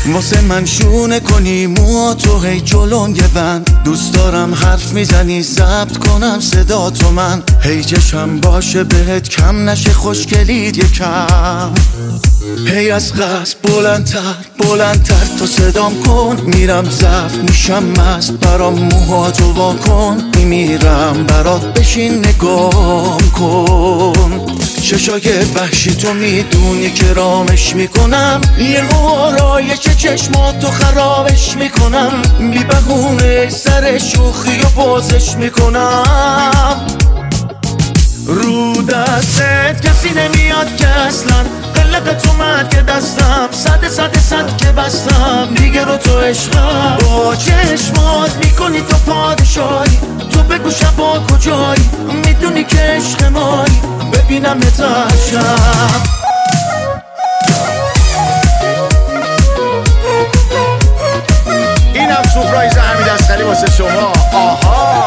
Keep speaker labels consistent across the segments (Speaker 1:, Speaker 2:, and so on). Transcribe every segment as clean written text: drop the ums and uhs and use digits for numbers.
Speaker 1: واسه من شونه کنی موهاتو هی جلوم یه بند. دوست دارم حرف میزنی ضبط کنم صدا تو من. هی چشم باشه بهت کم نشه خوشگلید یکم. هی از قصد بلندتر تو صدام کن. میرم ضعف میشم مست برام موهاتو وا کن. میمیرم برات بشین نگام کن. چشای وحشی تو میدونی که رامش میکنم. یه آرایش چشماتو خرابش میکنم. بی بهونه سر شوخی و بازش میکنم. رو دستت کسی نمیاد که اصلا قلقت اومد که دستم صد که بستم دیگه رو تو عشقم. با چشمات میکنی تو پادشاهی. تو بگو شبا کجایی میدونی که عشق مایی. ببینم نترشم.
Speaker 2: اینم سورپرایز امیرعصقلی واسه شما. آها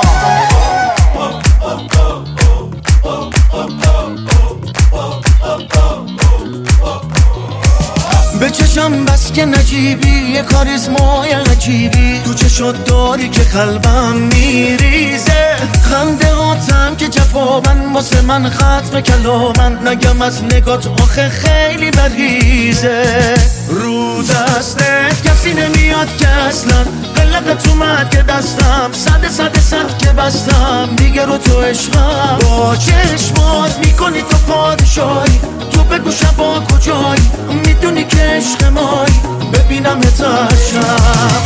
Speaker 1: به چشم بس که نجیبی یه کاریزمای عجیبی. تو چشات داری که قلبم میریزه. خنده هاتم که جوابن واسه من ختم کلامن. نگم از نگات آخه خیلی بریزه. رو دستت کسی نمیاد که اصلا قلقت اومد که دستم صد که بستم دیگه رو تو عشقم. با چشمات میکنی تو پادشاهی. تو بگو شبا کجایی میدونی که عشق مایی. ببینم نترشم.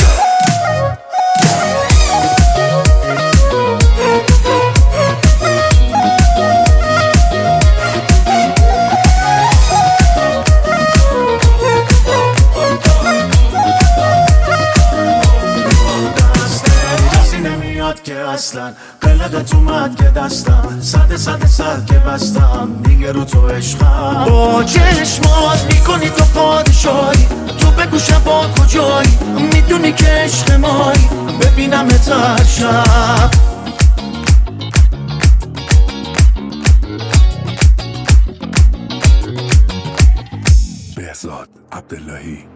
Speaker 1: که اصلا قلقت اومد که دستم صد که بستم دیگه رو تو عشقم. با چشمات میکنی تو پادشاهی. تو بگو شبا کجایی میدونی که عشق مایی. ببینم نترشم.
Speaker 3: بهزاد عبداللهی.